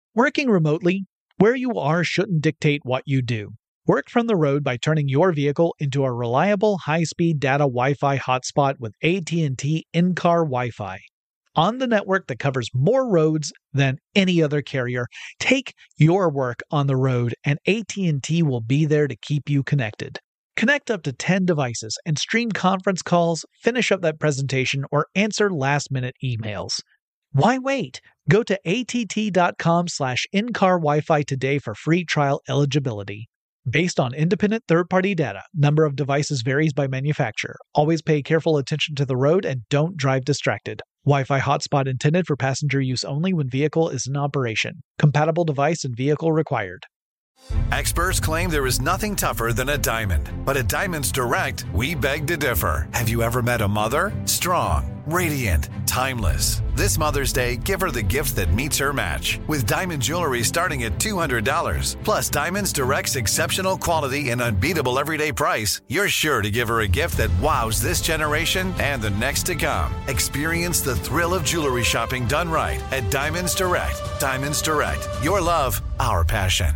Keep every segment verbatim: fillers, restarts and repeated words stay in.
Working remotely, where you are shouldn't dictate what you do. Work from the road by turning your vehicle into a reliable high-speed data Wi-Fi hotspot with A T and T in-car Wi-Fi. On the network that covers more roads than any other carrier, take your work on the road and A T and T will be there to keep you connected. Connect up to ten devices and stream conference calls, finish up that presentation, or answer last-minute emails. Why wait? Go to att.com slash in-car Wi-Fi today for free trial eligibility. Based on independent third-party data, number of devices varies by manufacturer. Always pay careful attention to the road and don't drive distracted. Wi-Fi hotspot intended for passenger use only when vehicle is in operation. Compatible device and vehicle required. Experts claim there is nothing tougher than a diamond. But at Diamonds Direct, we beg to differ. Have you ever met a mother? Strong, radiant, timeless. This Mother's Day, give her the gift that meets her match. With diamond jewelry starting at two hundred dollars. Plus Diamonds Direct's exceptional quality and unbeatable everyday price, you're sure to give her a gift that wows this generation and the next to come. Experience the thrill of jewelry shopping done right at Diamonds Direct. Diamonds Direct. Your love, our passion.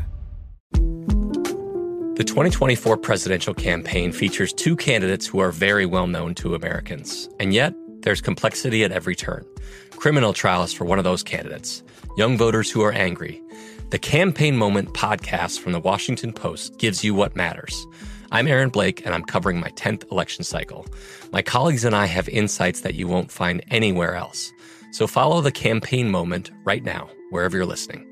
The twenty twenty-four presidential campaign features two candidates who are very well known to Americans. And yet, there's complexity at every turn. Criminal trials for one of those candidates. Young voters who are angry. The Campaign Moment podcast from the Washington Post gives you what matters. I'm Aaron Blake, and I'm covering my tenth election cycle. My colleagues and I have insights that you won't find anywhere else. So follow the Campaign Moment right now, wherever you're listening.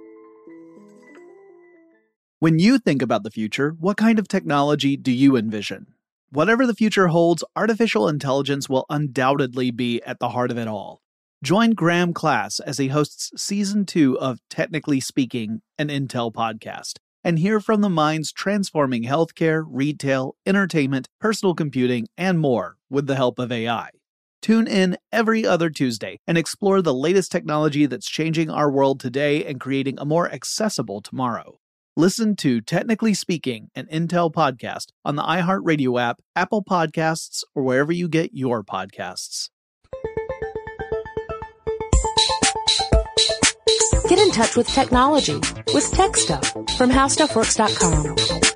When you think about the future, what kind of technology do you envision? Whatever the future holds, artificial intelligence will undoubtedly be at the heart of it all. Join Graham Class as he hosts Season two of Technically Speaking, an Intel podcast, and hear from the minds transforming healthcare, retail, entertainment, personal computing, and more with the help of A I. Tune in every other Tuesday and explore the latest technology that's changing our world today and creating a more accessible tomorrow. Listen to Technically Speaking, an Intel podcast on the iHeartRadio app, Apple Podcasts, or wherever you get your podcasts. Get in touch with technology with Tech Stuff from how stuff works dot com.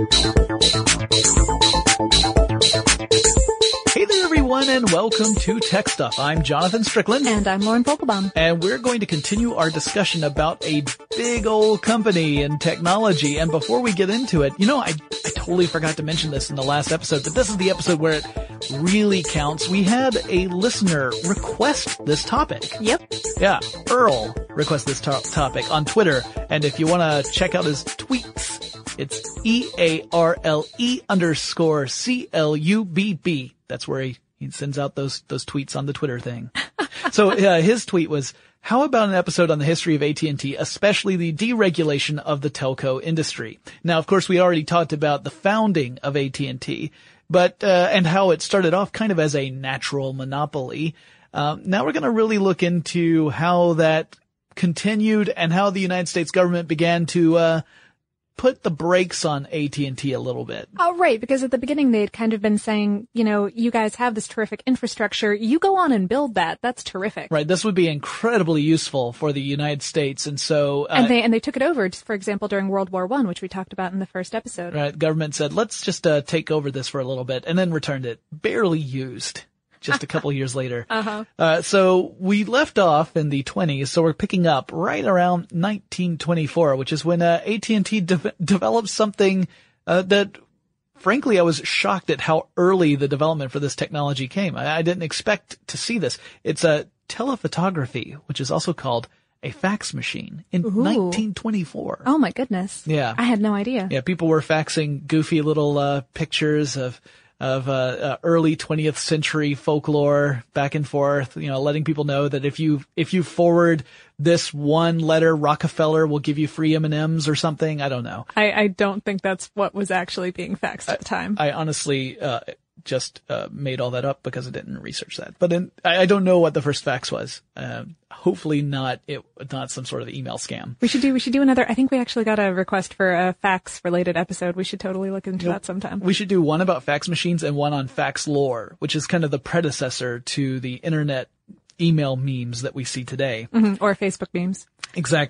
Hey there, everyone, and welcome to Tech Stuff. I'm Jonathan Strickland. And I'm Lauren Vogelbaum. And we're going to continue our discussion about a big old company in technology. And before we get into it, you know, I, I totally forgot to mention this in the last episode, but this is the episode where it really counts. We had a listener request this topic. Yep. Yeah, Earl requested this to- topic on Twitter. And if you want to check out his tweets, it's E A R L E underscore C L U B B. That's where he, he sends out those, those tweets on the Twitter thing. So, uh, his tweet was, how about an episode on the history of A T and T, especially the deregulation of the telco industry? Now, of course, we already talked about the founding of A T and T, but, uh, and how it started off kind of as a natural monopoly. Um, now we're going to really look into how that continued and how the United States government began to, uh, put the brakes on A T and T a little bit. Oh, right, because at the beginning they had kind of been saying, you know, you guys have this terrific infrastructure, you go on and build that. That's terrific. Right, this would be incredibly useful for the United States, and so... Uh, and they and they took it over, for example, during World War One, which we talked about in the first episode. Right, the government said, let's just uh, take over this for a little bit, and then returned it. Barely used. Just a couple years later. Uh-huh. Uh, so we left off in the twenties, so we're picking up right around nineteen twenty-four, which is when uh, A T and T de- developed something uh, that, frankly, I was shocked at how early the development for this technology came. I, I didn't expect to see this. It's a telephotography, which is also called a fax machine in Ooh. nineteen twenty-four. Oh, my goodness. Yeah. I had no idea. Yeah, people were faxing goofy little uh, pictures of of uh, uh early twentieth century folklore back and forth, you know, letting people know that if you if you forward this one letter, Rockefeller will give you free M and M's or something. I don't know. I, I don't think that's what was actually being faxed at the time. I honestly uh just uh made all that up because I didn't research that. But in, I, I don't know what the first fax was. Um, hopefully not it not some sort of email scam. We should do we should do another. I think we actually got a request for a fax related episode. We should totally look into Yep. that sometime. We should do one about fax machines and one on fax lore, which is kind of the predecessor to the internet email memes that we see today. Mm-hmm. Or Facebook memes. Exactly.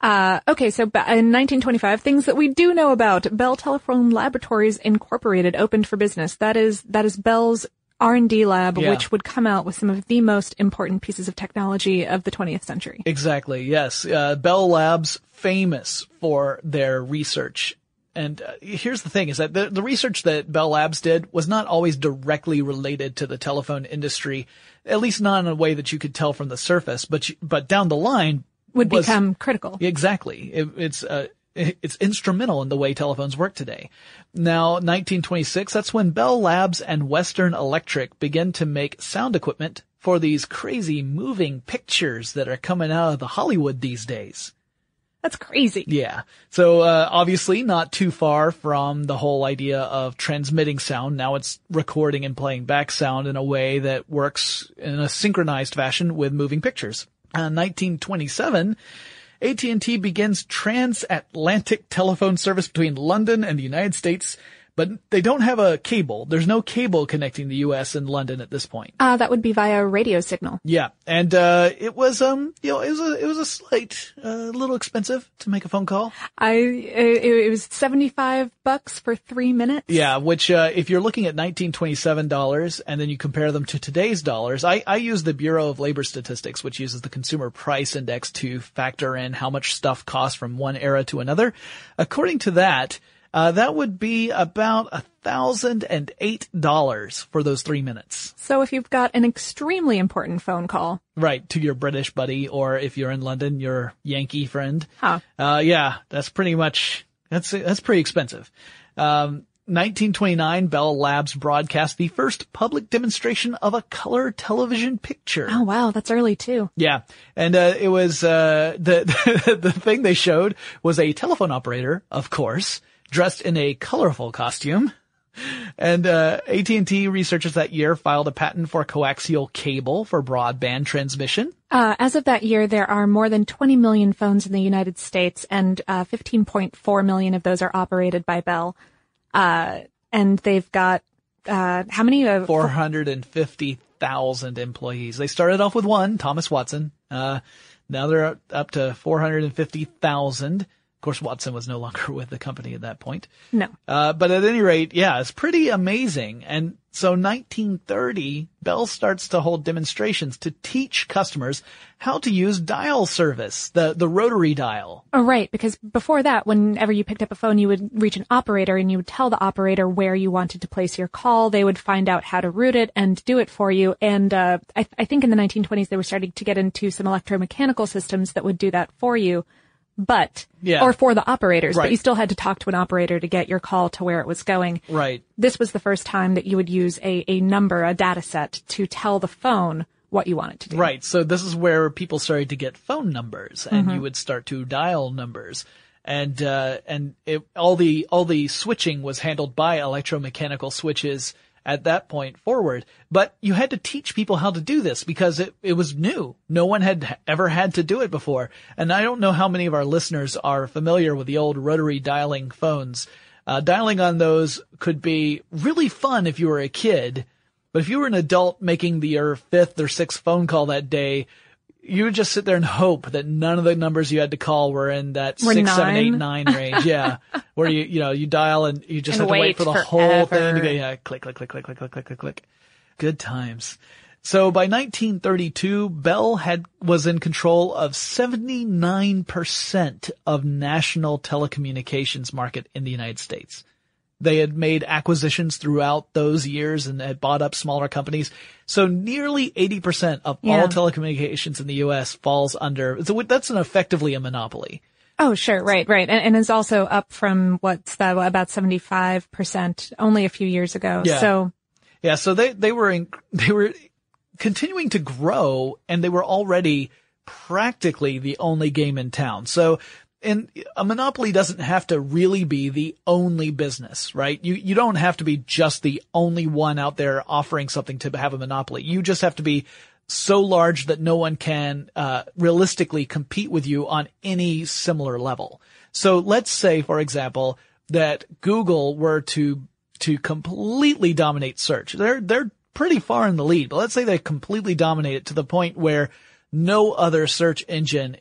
Uh, okay, so ba- in nineteen twenty-five, things that we do know about. Bell Telephone Laboratories Incorporated opened for business. That is, that is Bell's R and D lab, Yeah. which would come out with some of the most important pieces of technology of the twentieth century. Exactly, yes. Uh, Bell Labs, famous for their research. And uh, here's the thing, is that the, the research that Bell Labs did was not always directly related to the telephone industry, at least not in a way that you could tell from the surface, but you, but down the line Would was- become critical. Exactly. It, it's uh, it- it's instrumental in the way telephones work today. Now, nineteen twenty-six, that's when Bell Labs and Western Electric began to make sound equipment for these crazy moving pictures that are coming out of the Hollywood these days. That's crazy. Yeah. So, uh, obviously not too far from the whole idea of transmitting sound. Now it's recording and playing back sound in a way that works in a synchronized fashion with moving pictures. Uh, nineteen twenty-seven, A T and T begins transatlantic telephone service between London and the United States, but they don't have a cable. There's no cable connecting the U S and London at this point. Uh, that would be via radio signal. Yeah, and uh it was um you know it was a it was a slight a uh, little expensive to make a phone call. I, it, it was seventy-five bucks for three minutes. Yeah, which uh if you're looking at nineteen twenty-seven dollars and then you compare them to today's dollars, I I use the Bureau of Labor Statistics, which uses the Consumer Price Index to factor in how much stuff costs from one era to another. According to that, Uh, that would be about a thousand and eight dollars for those three minutes. So if you've got an extremely important phone call. Right, to your British buddy, or if you're in London, your Yankee friend. Huh. Uh, yeah, that's pretty much, that's, that's pretty expensive. Um, nineteen twenty-nine, Bell Labs broadcast the first public demonstration of a color television picture. Oh wow, that's early too. Yeah. And, uh, it was, uh, the, the thing they showed was a telephone operator, of course, dressed in a colorful costume. And, uh, A T and T researchers that year filed a patent for coaxial cable for broadband transmission. Uh, as of that year, there are more than twenty million phones in the United States, and, uh, fifteen point four million of those are operated by Bell. Uh, and they've got, uh, how many? Uh, four hundred fifty thousand employees. They started off with one, Thomas Watson. Uh, now they're up to four hundred fifty thousand. Of course, Watson was no longer with the company at that point. No. Uh, but at any rate, yeah, it's pretty amazing. And so nineteen thirty, Bell starts to hold demonstrations to teach customers how to use dial service, the, the rotary dial. Oh, right. Because before that, whenever you picked up a phone, you would reach an operator and you would tell the operator where you wanted to place your call. They would find out how to route it and do it for you. And, uh, I, I think in the nineteen twenties, they were starting to get into some electromechanical systems that would do that for you. But, Yeah. or for the operators, Right. but you still had to talk to an operator to get your call to where it was going. Right. This was the first time that you would use a, a number, a data set to tell the phone what you wanted to do. Right. So this is where people started to get phone numbers, and you would start to dial numbers. And, uh, and it, all the, all the switching was handled by electromechanical switches at that point forward. But you had to teach people how to do this because it, it was new. No one had ever had to do it before. And I don't know how many of our listeners are familiar with the old rotary dialing phones. Uh, dialing on those could be really fun if you were a kid, but if you were an adult making the, your fifth or sixth phone call that day, you would just sit there and hope that none of the numbers you had to call were in that Were six, seven, eight, nine? nine range. Yeah. Where you, you know, you dial and you just And have to wait wait for the forever. whole thing to go, yeah, click, click, click, click, click, click, click, click, click. Good times. So by nineteen thirty-two, Bell had, was in control of seventy-nine percent of national telecommunications market in the United States. They had made acquisitions throughout those years and had bought up smaller companies. So nearly eighty percent of Yeah. all telecommunications in the U S falls under, so that's an effectively a monopoly. Oh, sure. Right, right. And, and is also up from what's that, about seventy-five percent only a few years ago. Yeah. So, Yeah, so they, they were in, they were continuing to grow, and they were already practically the only game in town. So, and a monopoly doesn't have to really be the only business, right? You, you don't have to be just the only one out there offering something to have a monopoly. You just have to be so large that no one can, uh, realistically compete with you on any similar level. So let's say, for example, that Google were to, to completely dominate search. They're, they're pretty far in the lead, but let's say they completely dominate it to the point where no other search engine is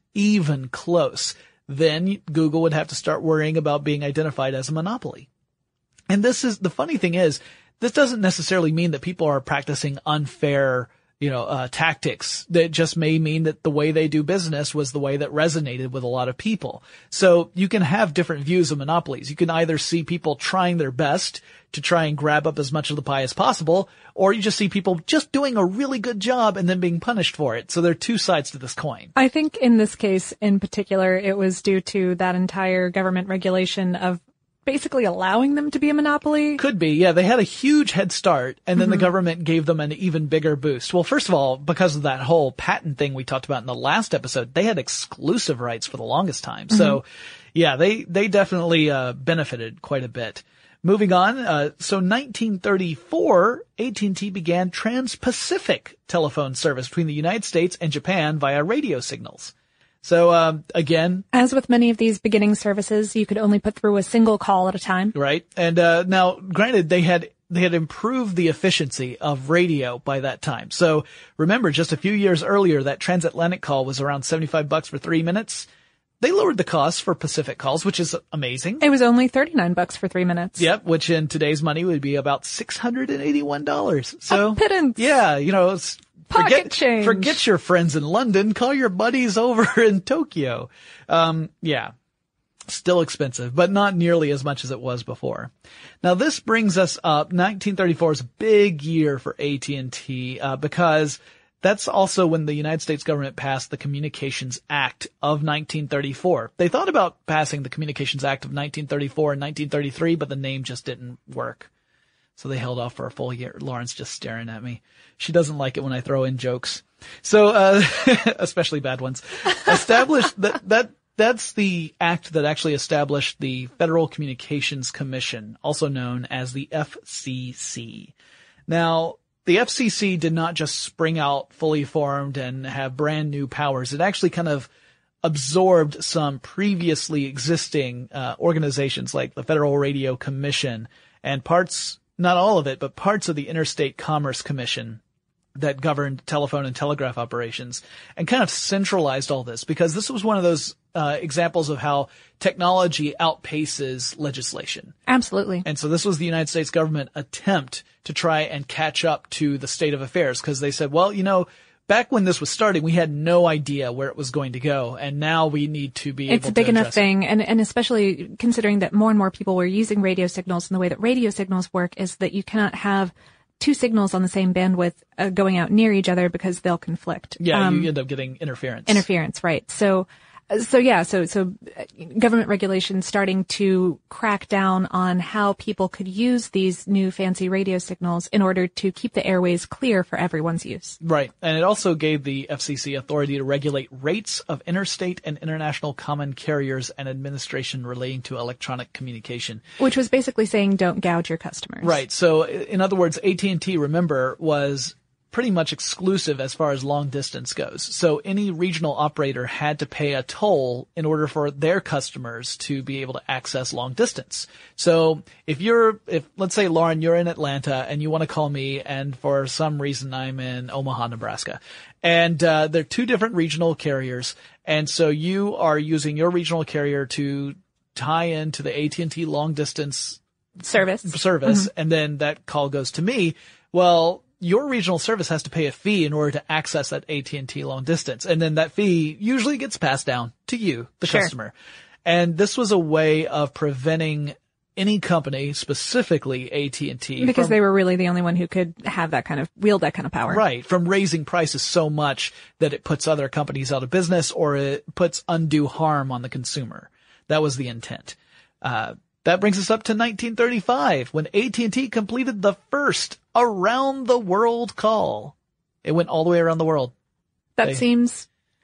even close, then Google would have to start worrying about being identified as a monopoly. And this is, the funny thing is, this doesn't necessarily mean that people are practicing unfair, you know, uh, tactics. That just may mean that the way they do business was the way that resonated with a lot of people. So you can have different views of monopolies. You can either see people trying their best to try and grab up as much of the pie as possible, or you just see people just doing a really good job and then being punished for it. So there are two sides to this coin. I think in this case in particular, it was due to that entire government regulation of basically allowing them to be a monopoly. Could be, yeah. They had a huge head start, and then Mm-hmm. the government gave them an even bigger boost. Well, first of all, because of that whole patent thing we talked about in the last episode, they had exclusive rights for the longest time. Mm-hmm. So, yeah, they they definitely uh benefited quite a bit. Moving on, uh so nineteen thirty-four, A T and T began trans-Pacific telephone service between the United States and Japan via radio signals. So, um, again, as with many of these beginning services, you could only put through a single call at a time. Right. And, uh, now, granted, they had, they had improved the efficiency of radio by that time. So remember, just a few years earlier, that transatlantic call was around seventy-five bucks for three minutes. They lowered the cost for Pacific calls, which is amazing. It was only thirty-nine bucks for three minutes. Yep. Which in today's money would be about six hundred eighty-one dollars. So, a pittance. Yeah, you know, it's, Pocket forget, change. forget your friends in London. Call your buddies over in Tokyo. Um, yeah. Still expensive, but not nearly as much as it was before. Now this brings us up. nineteen thirty-four is a big year for A T and T, uh, because that's also when the United States government passed the Communications Act of nineteen thirty-four. They thought about passing the Communications Act of nineteen thirty-four and nineteen thirty-three, but the name just didn't work. So they held off for a full year. Lauren's just staring at me. She doesn't like it when I throw in jokes. So, uh, especially bad ones. Established that, that, that's the act that actually established the Federal Communications Commission, also known as the F C C. Now, the F C C did not just spring out fully formed and have brand new powers. It actually kind of absorbed some previously existing, uh, organizations like the Federal Radio Commission and parts, not all of it, but parts of the Interstate Commerce Commission that governed telephone and telegraph operations, and kind of centralized all this, because this was one of those uh, examples of how technology outpaces legislation. Absolutely. And so this was the United States government attempt to try and catch up to the state of affairs, because they said, well, you know, back when this was starting, we had no idea where it was going to go, and now we need to be able to It's a big enough address thing, it. and, and especially considering that more and more people were using radio signals, and the way that radio signals work is that you cannot have two signals on the same bandwidth uh, going out near each other because they'll conflict. Yeah, Um, you end up getting interference. Interference, right. So, so yeah, so, so government regulations starting to crack down on how people could use these new fancy radio signals in order to keep the airways clear for everyone's use. Right. And it also gave the F C C authority to regulate rates of interstate and international common carriers and administration relating to electronic communication. Which was basically saying don't gouge your customers. Right. So in other words, A T and T, remember, was pretty much exclusive as far as long distance goes. So any regional operator had to pay a toll in order for their customers to be able to access long distance. So if you're, if let's say, Lauren, you're in Atlanta and you want to call me, and for some reason I'm in Omaha, Nebraska, and uh, they're two different regional carriers, and so you are using your regional carrier to tie into the A T and T long distance Service. service, mm-hmm. and then that call goes to me. Well, your regional service has to pay a fee in order to access that A T and T long distance. And then that fee usually gets passed down to you, the Sure. customer. And this was a way of preventing any company, specifically A T and T. Because from, they were really the only one who could have that kind of, wield that kind of power. Right. From raising prices so much that it puts other companies out of business, or it puts undue harm on the consumer. That was the intent. Uh, That brings us up to nineteen thirty-five, when A T and T completed the first around-the-world call. It went all the way around the world. That They- seems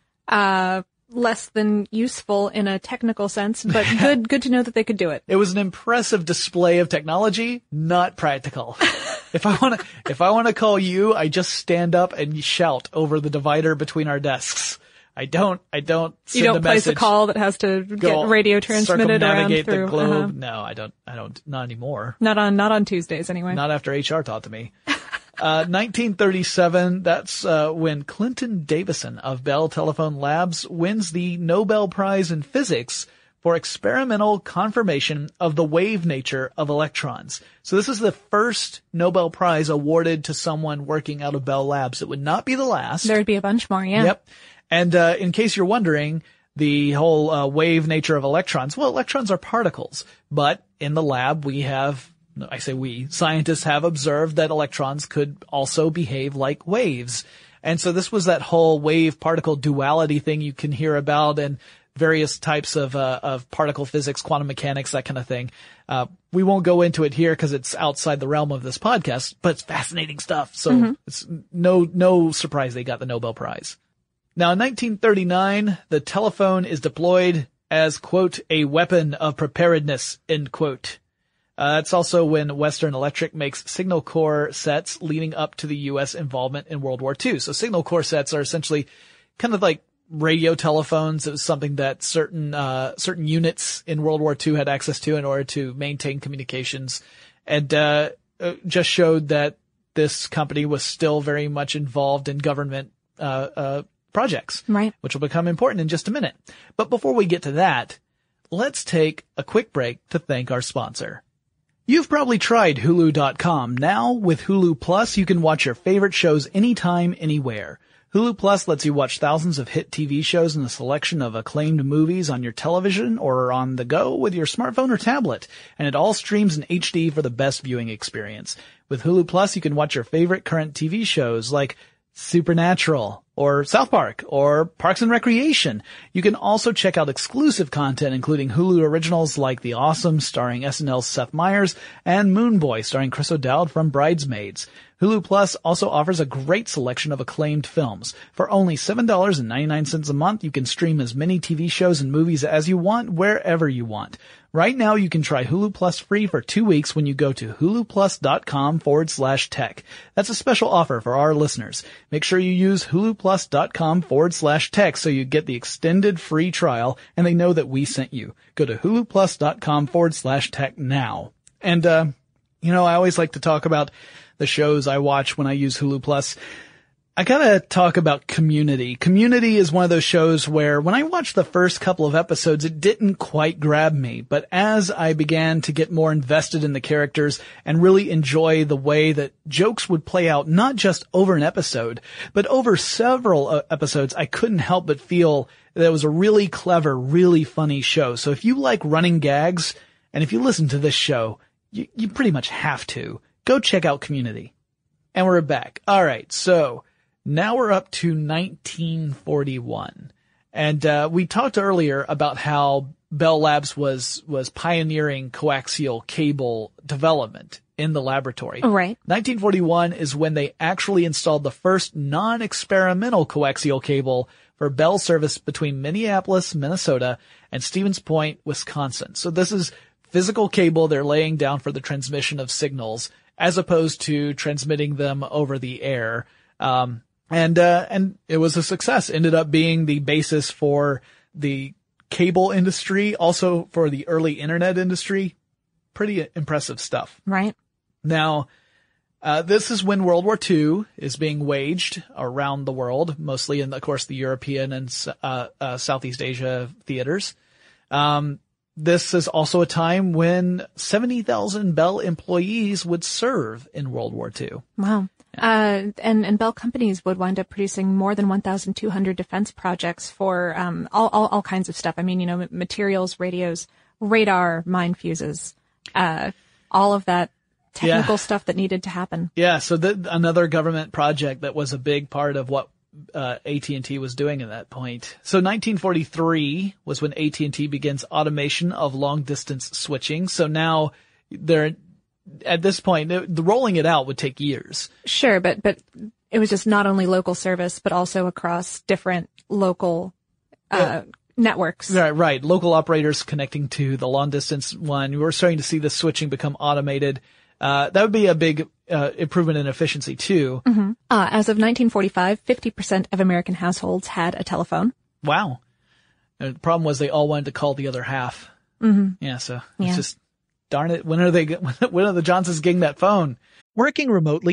uh less than useful in a technical sense, but good good to know that they could do it. It was an impressive display of technology, not practical. If I want to, if I want to call you, I just stand up and shout over the divider between our desks. I don't, I don't send You don't a place message. a call that has to go get radio transmitted around circumnavigate through. the globe. uh-huh. No, I don't, I don't, not anymore. Not on not on Tuesdays anyway. Not after H R taught to me. Uh, nineteen thirty-seven, that's uh, when Clinton Davison of Bell Telephone Labs wins the Nobel Prize in Physics for experimental confirmation of the wave nature of electrons. So this is the first Nobel Prize awarded to someone working out of Bell Labs. It would not be the last. There would be a bunch more, yeah. Yep. And uh, in case you're wondering, the whole uh, wave nature of electrons, well, electrons are particles, but in the lab we have, I say we, scientists have observed that electrons could also behave like waves. And so this was that whole wave-particle duality thing you can hear about and various types of uh, of particle physics, quantum mechanics, that kind of thing. Uh, we won't go into it here because it's outside the realm of this podcast, but it's fascinating stuff. So mm-hmm. it's no no surprise they got the Nobel Prize. Now, in nineteen thirty-nine, the telephone is deployed as, quote, a weapon of preparedness, end quote. Uh, it's also when Western Electric makes signal core sets leading up to the U S involvement in World War Two. So signal core sets are essentially kind of like radio telephones. It was something that certain, uh, certain units in World War Two had access to in order to maintain communications. And, uh, just showed that this company was still very much involved in government, uh, uh, projects. Right. Which will become important in just a minute. But before we get to that, let's take a quick break to thank our sponsor. You've probably tried Hulu dot com. Now, with Hulu Plus, you can watch your favorite shows anytime, anywhere. Hulu Plus lets you watch thousands of hit T V shows and a selection of acclaimed movies on your television or on the go with your smartphone or tablet. And it all streams in H D for the best viewing experience. With Hulu Plus, you can watch your favorite current T V shows like Supernatural, or South Park, or Parks and Recreation. You can also check out exclusive content, including Hulu originals like The Awesome, starring S N L's Seth Meyers, and Moon Boy, starring Chris O'Dowd from Bridesmaids. Hulu Plus also offers a great selection of acclaimed films. For only seven dollars and ninety-nine cents a month, you can stream as many T V shows and movies as you want, wherever you want. Right now, you can try Hulu Plus free for two weeks when you go to huluplus.com forward slash tech. That's a special offer for our listeners. Make sure you use huluplus.com forward slash tech so you get the extended free trial and they know that we sent you. Go to huluplus.com forward slash tech now. And, uh, you know, I always like to talk about the shows I watch when I use Hulu Plus. I gotta talk about Community. Community is one of those shows where when I watched the first couple of episodes, it didn't quite grab me. But as I began to get more invested in the characters and really enjoy the way that jokes would play out, not just over an episode, but over several uh, episodes, I couldn't help but feel that it was a really clever, really funny show. So if you like running gags, and if you listen to this show, you, you pretty much have to. Go check out Community. And we're back. All right, so now we're up to nineteen forty-one. And uh we talked earlier about how Bell Labs was was pioneering coaxial cable development in the laboratory. Right. nineteen forty-one is when they actually installed the first non-experimental coaxial cable for Bell service between Minneapolis, Minnesota, and Stevens Point, Wisconsin. So this is physical cable they're laying down for the transmission of signals, as opposed to transmitting them over the air. Um, and, uh, and it was a success. Ended up being the basis for the cable industry, also for the early internet industry. Pretty impressive stuff. Right. Now, uh, this is when World War Two is being waged around the world, mostly in, of course, the European and, uh, uh, Southeast Asia theaters. Um, This is also a time when seventy thousand Bell employees would serve in World War Two. Wow. Uh, and, and Bell companies would wind up producing more than one thousand two hundred defense projects for, um, all, all, all kinds of stuff. I mean, you know, materials, radios, radar, mine fuses, uh, all of that technical yeah. stuff that needed to happen. Yeah. So the, another government project that was a big part of what Uh, A T and T was doing at that point. So nineteen forty-three was when A T and T begins automation of long distance switching. So now they're, at this point, the rolling it out would take years. Sure, but, but it was just not only local service, but also across different local, uh, yeah. networks. Right, right. Local operators connecting to the long distance one. We're starting to see the switching become automated. Uh, that would be a big, uh, improvement in efficiency too. Mm-hmm. Uh, as of nineteen forty-five, fifty percent of American households had a telephone. Wow. And the problem was they all wanted to call the other half. Mm-hmm. Yeah, so yeah. it's just, darn it, when are they, when are the Johnsons getting that phone? Working remotely,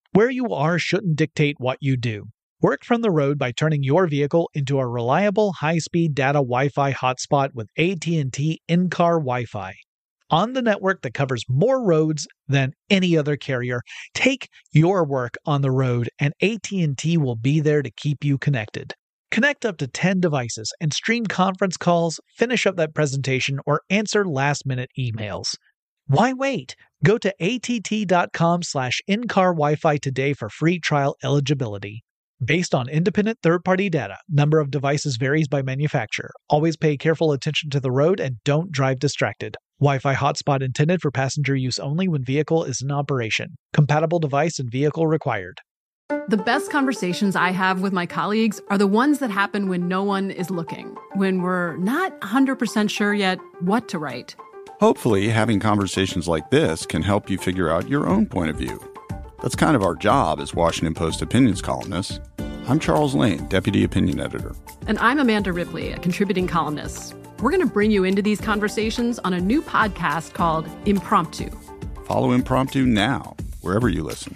Where you are shouldn't dictate what you do. Work from the road by turning your vehicle into a reliable high-speed data Wi-Fi hotspot with A T and T in-car Wi-Fi. On the network that covers more roads than any other carrier, take your work on the road and A T and T will be there to keep you connected. Connect up to ten devices and stream conference calls, finish up that presentation, or answer last-minute emails. Why wait? Go to att.com slash in-car Wi-Fi today for free trial eligibility. Based on independent third-party data, number of devices varies by manufacturer. Always pay careful attention to the road and don't drive distracted. Wi-Fi hotspot intended for passenger use only when vehicle is in operation. Compatible device and vehicle required. The best conversations I have with my colleagues are the ones that happen when no one is looking, when we're not one hundred percent sure yet what to write. Hopefully, having conversations like this can help you figure out your own point of view. That's kind of our job as Washington Post opinions columnists. I'm Charles Lane, Deputy Opinion Editor. And I'm Amanda Ripley, a contributing columnist. We're going to bring you into these conversations on a new podcast called Impromptu. Follow Impromptu now, wherever you listen.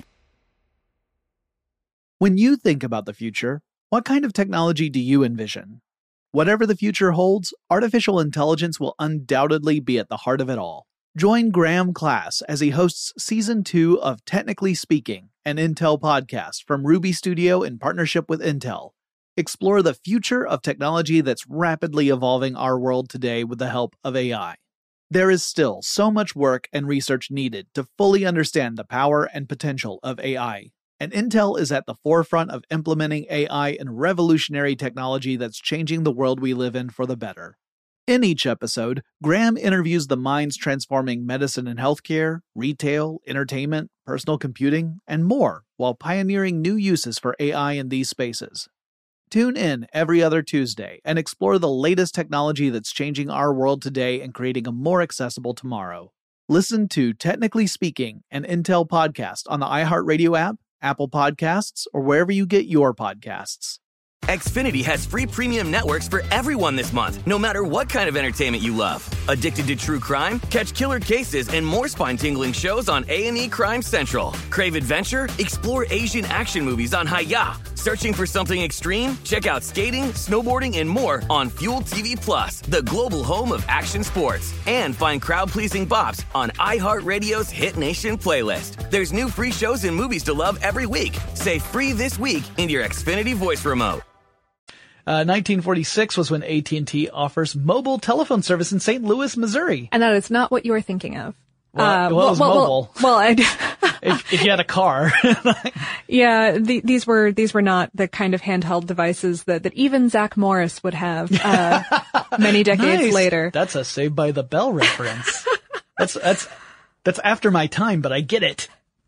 When you think about the future, what kind of technology do you envision? Whatever the future holds, artificial intelligence will undoubtedly be at the heart of it all. Join Graham Class as he hosts Season two of Technically Speaking, an Intel podcast from Ruby Studio in partnership with Intel. Explore the future of technology that's rapidly evolving our world today with the help of A I. There is still so much work and research needed to fully understand the power and potential of A I, and Intel is at the forefront of implementing A I in revolutionary technology that's changing the world we live in for the better. In each episode, Graham interviews the minds transforming medicine and healthcare, retail, entertainment, personal computing, and more, while pioneering new uses for A I in these spaces. Tune in every other Tuesday and explore the latest technology that's changing our world today and creating a more accessible tomorrow. Listen to Technically Speaking, an Intel podcast on the iHeartRadio app, Apple Podcasts, or wherever you get your podcasts. Xfinity has free premium networks for everyone this month, no matter what kind of entertainment you love. Addicted to true crime? Catch killer cases and more spine-tingling shows on A and E Crime Central. Crave adventure? Explore Asian action movies on Hi-Ya. Searching for something extreme? Check out skating, snowboarding, and more on Fuel T V Plus, the global home of action sports. And find crowd-pleasing bops on iHeartRadio's Hit Nation playlist. There's new free shows and movies to love every week. Say free this week in your Xfinity voice remote. Uh, nineteen forty-six was when A T and T offers mobile telephone service in Saint Louis, Missouri. And that is not what you were thinking of. Well, uh, well, it was well, mobile. Well, well I if, if you had a car. Yeah, the, these were these were not the kind of handheld devices that, that even Zach Morris would have uh, many decades Nice. later. That's a Saved by the Bell reference. that's that's that's after my time, but I get it.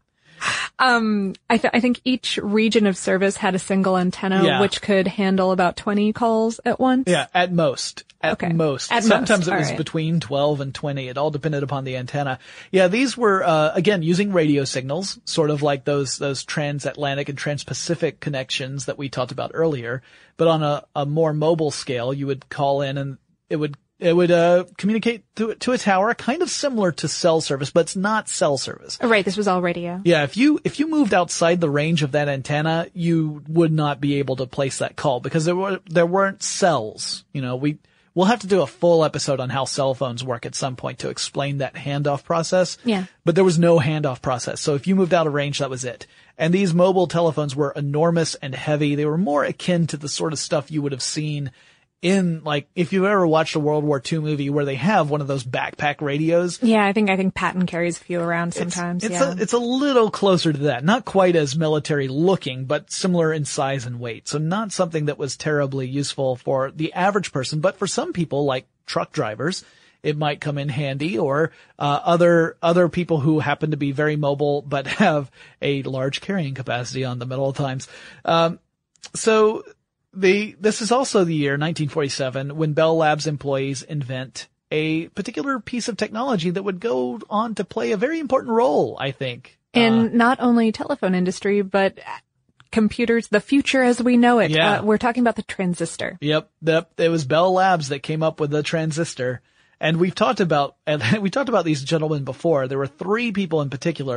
Um, I, th- I think each region of service had a single antenna, Yeah. which could handle about twenty calls at once. Yeah, at most. At Okay. most. At Sometimes most, it was all right. between twelve and twenty. It all depended upon the antenna. Yeah, these were, uh, again, using radio signals, sort of like those, those transatlantic and transpacific connections that we talked about earlier. But on a, a more mobile scale, you would call in and it would, it would, uh, communicate to, to a tower, kind of similar to cell service, but it's not cell service. Oh, right, this was all radio. Yeah, if you, if you moved outside the range of that antenna, you would not be able to place that call because there were, there weren't cells. You know, we, we'll have to do a full episode on how cell phones work at some point to explain that handoff process. Yeah. But there was no handoff process. So if you moved out of range, that was it. And these mobile telephones were enormous and heavy. They were more akin to the sort of stuff you would have seen in, like, if you've ever watched a World War Two movie where they have one of those backpack radios. Yeah, I think I think Patton carries a few around sometimes. It's, it's yeah. a, it's a little closer to that. Not quite as military looking, but similar in size and weight. So not something that was terribly useful for the average person, but for some people like truck drivers, it might come in handy, or uh, other other people who happen to be very mobile but have a large carrying capacity on them at all times. Um, so the this is also the year nineteen forty-seven when Bell Labs employees invent a particular piece of technology that would go on to play a very important role, I think. In Uh, not only telephone industry, but computers, the future as we know it. Yeah. Uh, we're talking about the transistor. Yep, yep. It was Bell Labs that came up with the transistor. And we've talked about, and we talked about these gentlemen before. There were three people in particular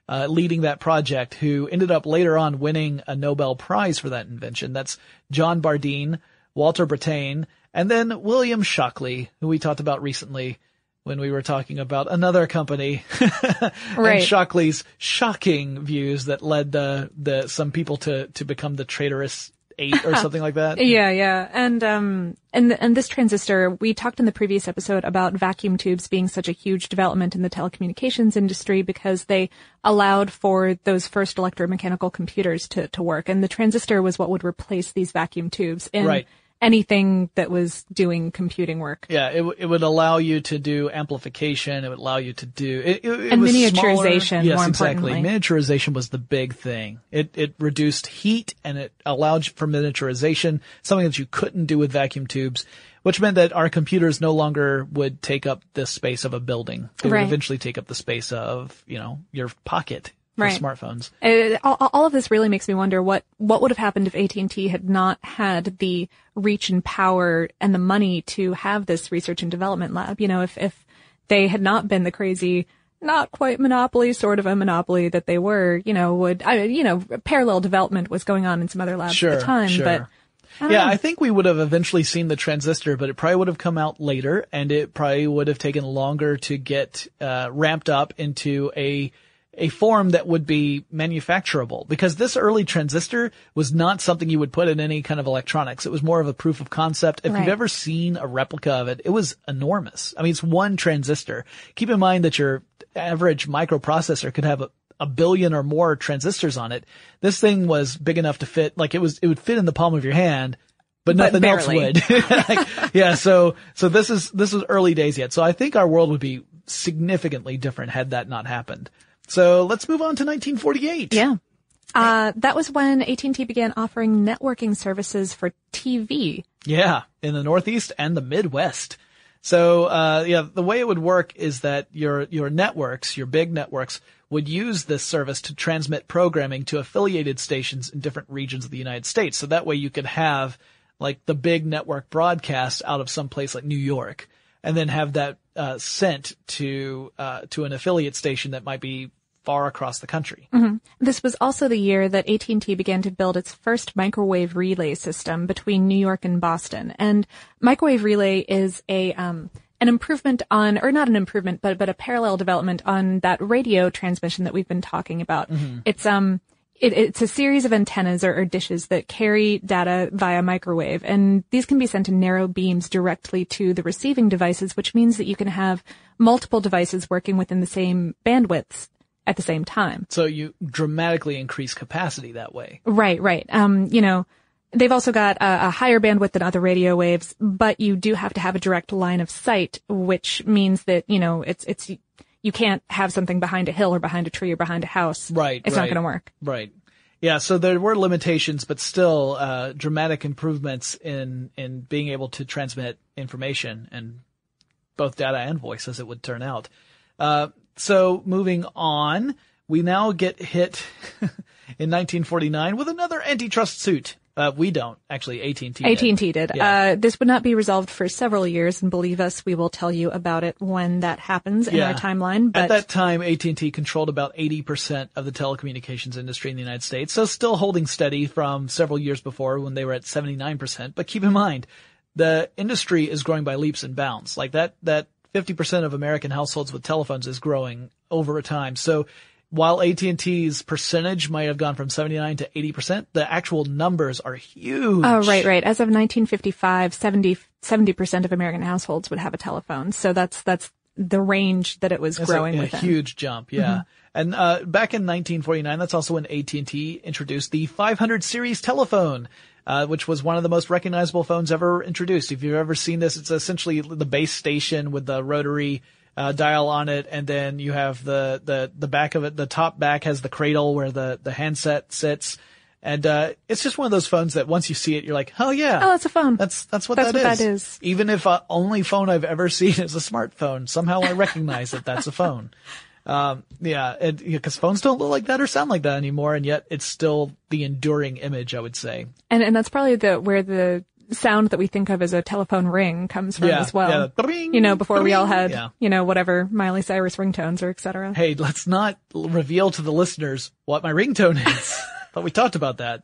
uh, leading that project, who ended up later on winning a Nobel Prize for that invention. That's John Bardeen, Walter Brattain, and then William Shockley, who we talked about recently when we were talking about another company. Right. And Shockley's shocking views that led the, the, some people to, to become the traitorous eight or something like that. Yeah, yeah. And, um, and, and this transistor, we talked in the previous episode about vacuum tubes being such a huge development in the telecommunications industry because they allowed for those first electromechanical computers to, to work. And the transistor was what would replace these vacuum tubes in Right. anything that was doing computing work. Yeah, it, w- it would allow you to do amplification. It would allow you to do it, it, it And was miniaturization, smaller. Yes, more exactly. importantly. Miniaturization was the big thing. It it reduced heat and it allowed for miniaturization, something that you couldn't do with vacuum tubes, which meant that our computers no longer would take up the space of a building. They Right. would eventually take up the space of, you know, your pocket for Right. smartphones. Uh, all, all of this really makes me wonder what, what would have happened if A T and T had not had the reach and power and the money to have this research and development lab. You know, if, if they had not been the crazy, not quite monopoly, sort of a monopoly that they were, you know, would, I, you know, parallel development was going on in some other labs Sure, at the time, sure. but I don't Yeah, know. I think we would have eventually seen the transistor, but it probably would have come out later, and it probably would have taken longer to get uh, ramped up into a a form that would be manufacturable. Because this early transistor was not something you would put in any kind of electronics. It was more of a proof of concept. If Right. you've ever seen a replica of it, it was enormous. I mean, it's one transistor. Keep in mind that your average microprocessor could have a a billion or more transistors on it. This thing was big enough to fit, like it was, it would fit in the palm of your hand, but But nothing else barely. would. Like, yeah. So, so this is, this was early days yet. So I think our world would be significantly different had that not happened. So let's move on to nineteen forty-eight. Yeah. Uh, that was when A T and T began offering networking services for T V. Yeah. In the Northeast and the Midwest. So, uh, yeah, the way it would work is that your, your networks, your big networks, would use this service to transmit programming to affiliated stations in different regions of the United States. So that way you could have like the big network broadcast out of some place like New York and then have that, uh, sent to, uh, to an affiliate station that might be far across the country. Mm-hmm. This was also the year that A T and T began to build its first microwave relay system between New York and Boston. And microwave relay is a, um, an improvement on, or not an improvement, but, but a parallel development on that radio transmission that we've been talking about. Mm-hmm. It's, um, it, it's a series of antennas or, or dishes that carry data via microwave, and these can be sent in narrow beams directly to the receiving devices, which means that you can have multiple devices working within the same bandwidths at the same time. So you dramatically increase capacity that way. Right, right. Um, you know, they've also got a, a higher bandwidth than other radio waves, but you do have to have a direct line of sight, which means that, you know, it's, it's, you can't have something behind a hill or behind a tree or behind a house. Right. It's right. not going to work. Right. Yeah. So there were limitations, but still, uh, dramatic improvements in, in being able to transmit information and both data and voice, as it would turn out. Uh, so moving on, we now get hit in nineteen forty-nine with another antitrust suit. Uh, we don't actually. A T and T. A T and T did. Yeah. Uh, this would not be resolved for several years, and believe us, we will tell you about it when that happens in Yeah. our timeline. But At that time, A T and T controlled about eighty percent of the telecommunications industry in the United States, so still holding steady from several years before when they were at seventy-nine percent. But keep in mind, the industry is growing by leaps and bounds. Like that, that fifty percent of American households with telephones is growing over time. So while A T and T's percentage might have gone from seventy-nine to eighty percent, the actual numbers are huge. Oh, right, right. As of nineteen fifty-five, seventy, seventy percent of American households would have a telephone. So that's, that's the range that it was That's growing a, a within. huge jump, yeah. Mm-hmm. And uh back in nineteen forty-nine, that's also when A T and T introduced the five hundred series telephone, uh which was one of the most recognizable phones ever introduced. If you've ever seen this, it's essentially the base station with the rotary uh dial on it, and then you have the the the back of it, the top back has the cradle where the the handset sits. And uh it's just one of those phones that once you see it, you're like, oh yeah. Oh, it's a phone. That's that's what That's that what is. that is. Even if uh, only phone I've ever seen is a smartphone, somehow I recognize that that's a phone. Um, yeah, it, yeah, cause phones don't look like that or sound like that anymore, and yet it's still the enduring image, I would say. And and that's probably the where the sound that we think of as a telephone ring comes from Yeah, as well. yeah, the bring, you know, before we all bring. had, Yeah. you know, whatever Miley Cyrus ringtones or et cetera. Hey, let's not l- reveal to the listeners what my ringtone is. But we talked about that.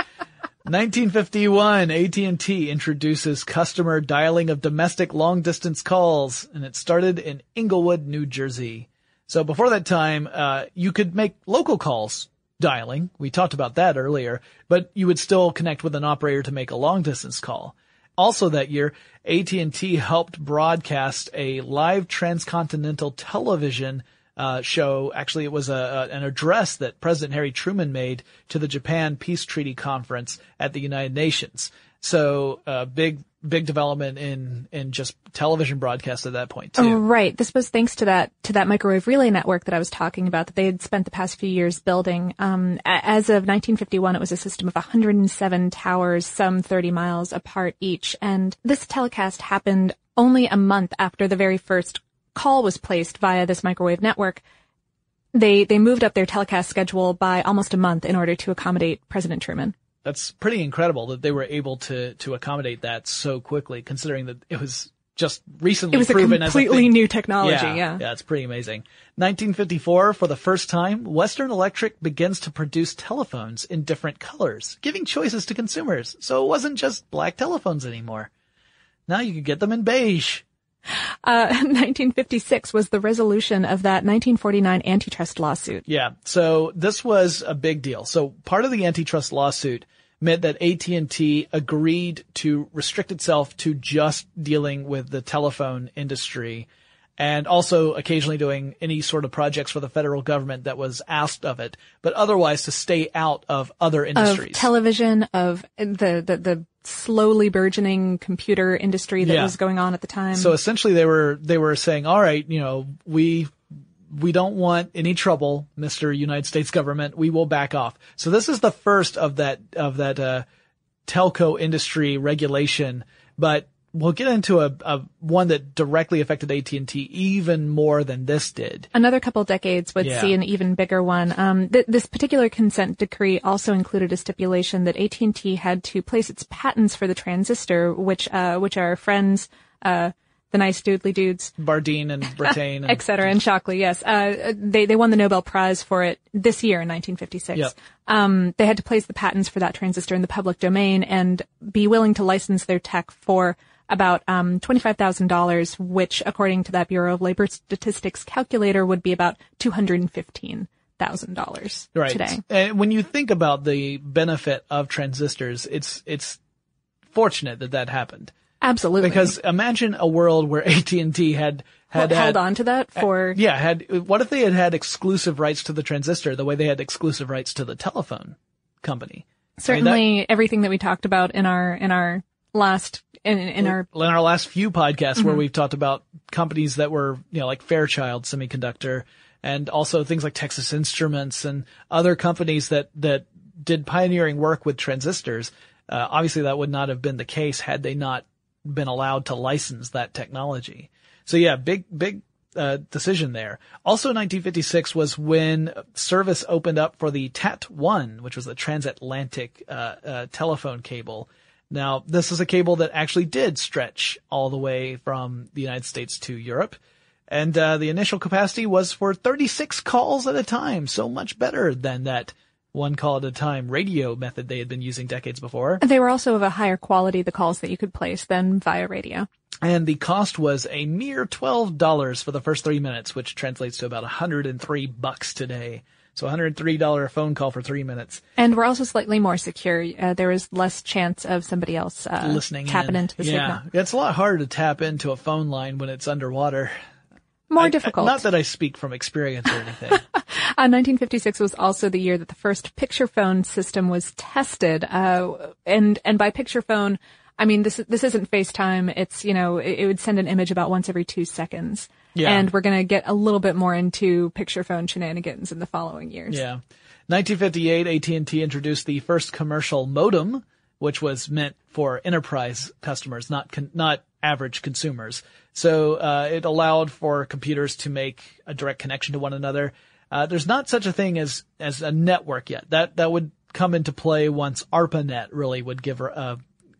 nineteen fifty-one, A T and T introduces customer dialing of domestic long-distance calls, and it started in Englewood, New Jersey. So before that time, uh, you could make local calls dialing. We talked about that earlier, but you would still connect with an operator to make a long-distance call. Also that year, A T and T helped broadcast a live transcontinental television uh show. Actually, it was a, a an address that President Harry Truman made to the Japan Peace Treaty Conference at the United Nations. So, uh big big development in in just television broadcast at that point too. Oh, right. This was thanks to that to that microwave relay network that I was talking about that they had spent the past few years building. Um, as of nineteen fifty-one, it was a system of one hundred seven towers, some thirty miles apart each. And this telecast happened only a month after the very first call was placed via this microwave network. They they moved up their telecast schedule by almost a month in order to accommodate President Truman. That's pretty incredible that they were able to to accommodate that so quickly, considering that it was just recently It was a proven as a completely thing. new technology, Yeah, yeah. yeah, it's pretty amazing. nineteen fifty-four, for the first time, Western Electric begins to produce telephones in different colors, giving choices to consumers. So it wasn't just black telephones anymore. Now you could get them in beige. Uh, nineteen fifty-six was the resolution of that nineteen forty-nine antitrust lawsuit. Yeah, so this was a big deal. So part of the antitrust lawsuit meant that A T and T agreed to restrict itself to just dealing with the telephone industry and also occasionally doing any sort of projects for the federal government that was asked of it, but otherwise to stay out of other industries. Of television, of the, the, the slowly burgeoning computer industry that Yeah. was going on at the time. So essentially they were, they were saying, all right, you know, we, we don't want any trouble, Mister United States government. We will back off. So this is the first of that, of that, uh, telco industry regulation, but we'll get into a, a one that directly affected A T and T even more than this did. Another couple decades would Yeah. see an even bigger one. Um, th- this particular consent decree also included a stipulation that A T and T had to place its patents for the transistor, which, uh, which our friends, uh, the nice doodly dudes, Bardeen and Brattain, and et cetera, and Shockley, yes. Uh, they, they won the Nobel Prize for it this year in nineteen fifty-six. Yep. Um, they had to place the patents for that transistor in the public domain and be willing to license their tech for about, um, twenty-five thousand dollars, which according to that Bureau of Labor Statistics calculator would be about two hundred fifteen thousand dollars right. today. And when you think about the benefit of transistors, it's, it's fortunate that that happened. Absolutely. Because imagine a world where A T and T had, had, Held had on to that for, yeah, had, what if they had had exclusive rights to the transistor the way they had exclusive rights to the telephone company? certainly I mean, everything that we talked about in our, in our last, in, in our, in our last few podcasts Mm-hmm. where we've talked about companies that were, you know, like Fairchild Semiconductor and also things like Texas Instruments and other companies that, that did pioneering work with transistors. Uh, obviously that would not have been the case had they not been allowed to license that technology. So yeah, big, big, uh, decision there. Also nineteen fifty-six was when service opened up for the T A T one, which was the transatlantic, uh, uh, telephone cable. Now, this is a cable that actually did stretch all the way from the United States to Europe. And, uh, the initial capacity was for thirty-six calls at a time. So much better than that one call at a time radio method they had been using decades before. they were also of a higher quality, the calls that you could place, than via radio. And the cost was a mere twelve dollars for the first three minutes, which translates to about one hundred three bucks today. So one hundred three dollars phone call for three minutes. And we're also slightly more secure. Uh, there was less chance of somebody else uh, Listening tapping in. into the yeah. signal. It's a lot harder to tap into a phone line when it's underwater. More I- difficult. Not that I speak from experience or anything. Uh, nineteen fifty-six was also the year that the first picture phone system was tested. Uh, and, and by picture phone, I mean, this, this isn't FaceTime. It's, you know, it, it would send an image about once every two seconds. Yeah. And we're going to get a little bit more into picture phone shenanigans in the following years. Yeah. nineteen fifty-eight, A T and T introduced the first commercial modem, which was meant for enterprise customers, not con- not average consumers. So uh, it allowed for computers to make a direct connection to one another. Uh, there's not such a thing as as a network yet. That that would come into play once ARPANET really would give uh,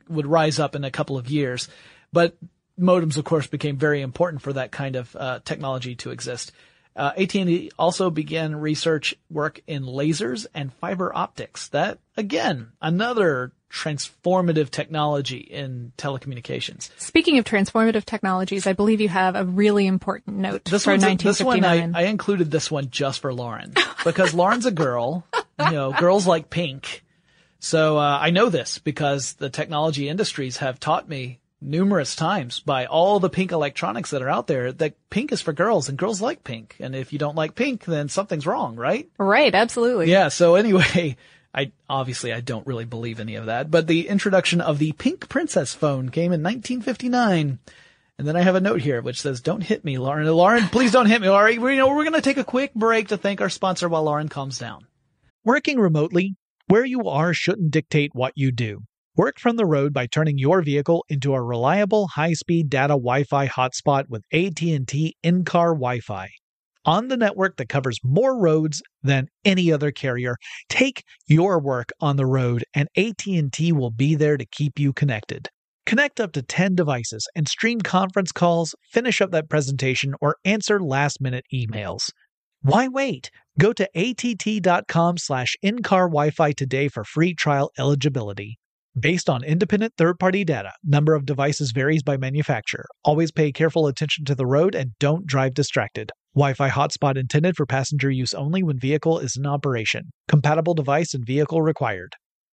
would rise up in a couple of years. But modems, of course, became very important for that kind of uh, technology to exist. Uh, A T and T also began research work in lasers and fiber optics. That, again, another transformative technology in telecommunications. Speaking of transformative technologies, I believe you have a really important note this for nineteen fifty-nine. This one, I, I included this one just for Lauren because Lauren's a girl. You know, girls like pink. So uh, I know this because the technology industries have taught me numerous times by all the pink electronics that are out there that pink is for girls and girls like pink. And if you don't like pink, then something's wrong, right? Right, absolutely. Yeah, so anyway, I obviously I don't really believe any of that, but the introduction of the Pink Princess phone came in nineteen fifty-nine. And then I have a note here which says, don't hit me, Lauren. Lauren, please don't hit me. All right, we, you know, we're going to take a quick break to thank our sponsor while Lauren calms down. Working remotely, where you are shouldn't dictate what you do. Work from the road by turning your vehicle into a reliable high-speed data Wi-Fi hotspot with A T and T in-car Wi-Fi. On the network that covers more roads than any other carrier, take your work on the road and A T and T will be there to keep you connected. Connect up to ten devices and stream conference calls, finish up that presentation, or answer last-minute emails. Why wait? Go to att.com slash in-car Wi-Fi today for free trial eligibility. Based on independent third-party data, number of devices varies by manufacturer. Always pay careful attention to the road and don't drive distracted. Wi-Fi hotspot intended for passenger use only when vehicle is in operation. Compatible device and vehicle required.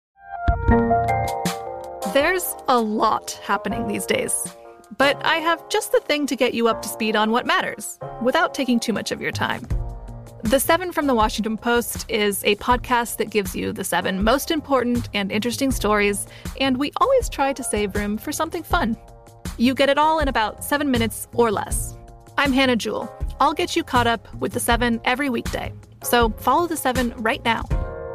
There's a lot happening these days, but I have just the thing to get you up to speed on what matters without taking too much of your time. The Seven from the Washington Post is a podcast that gives you the seven most important and interesting stories, and we always try to save room for something fun. You get it all in about seven minutes or less. I'm Hannah Jewell. I'll get you caught up with the Seven every weekday. So follow the Seven right now.